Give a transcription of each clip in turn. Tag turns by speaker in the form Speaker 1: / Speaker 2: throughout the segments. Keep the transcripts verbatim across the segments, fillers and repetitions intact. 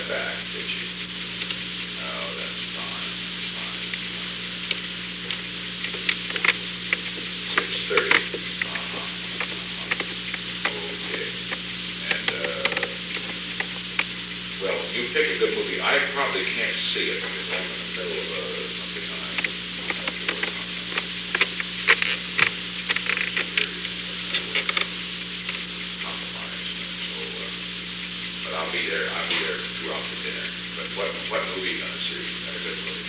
Speaker 1: that back, did you? Oh, that's fine, that's fine. Six thirty. Uh-huh. Uh-huh. Okay. And, uh, well, you pick a good movie. I probably can't see it because I'm in the middle of uh, something I have to work on. Compromise. So, uh, but I'll be there. I'll be there throughout the dinner. But what what movie are you gonna see? A good movie.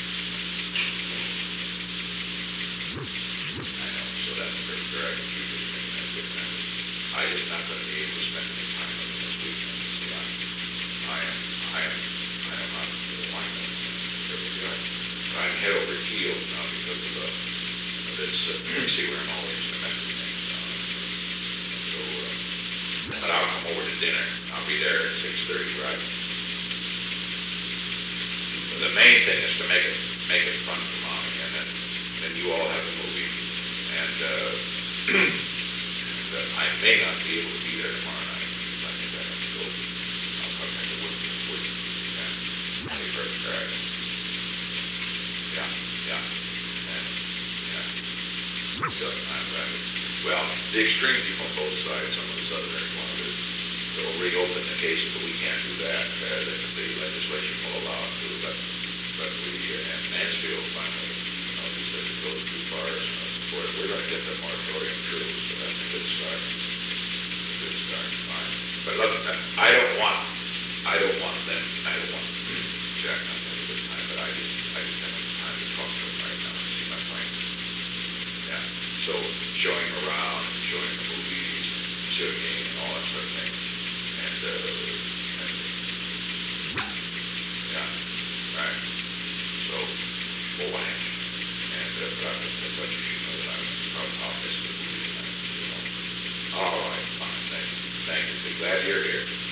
Speaker 1: I know. So that's pretty good. I can keep it in a good memory. I just not gonna be able to spend any time with it this weekend. See, I, I am. I am. I am not the alignment. I'm head over heels now because of, uh, of this, uh, see where I'm always remembering things. Uh, so, uh, but I'll come over to dinner. I'll be there at six thirty, right? The main thing is to make it make it fun for Mommy, and then then you all have a movie. And, uh, and uh, I may not be able to be there tomorrow night because I think I have to go. I'll come back to work. work yeah. I'll be first, right? Yeah, yeah, and, yeah. So, I'm glad. Well, the extreme people on both sides, some of the Southerners want to go reopen the cases, but we can't do that. Uh, the, the legislation will allow us to, but, but we, uh, and Mansfield finally, you know, he says it goes too far, so support it. We're going to get the moratorium through, so that's a good start. A good start, fine. But look, I don't want, I don't want them, I don't want Jack not to have a good time, but I just, I just haven't had time to talk to him right now and see my plan. Yeah, so showing him around, and showing him the movies, singing, and all that sort of thing. And, uh, and, yeah, right. So, full length. And, uh, but I just thought you should know that I'm, I'll, I'll miss the movie tonight, you know. All right, fine, thank you. Thank you. Be glad you're here.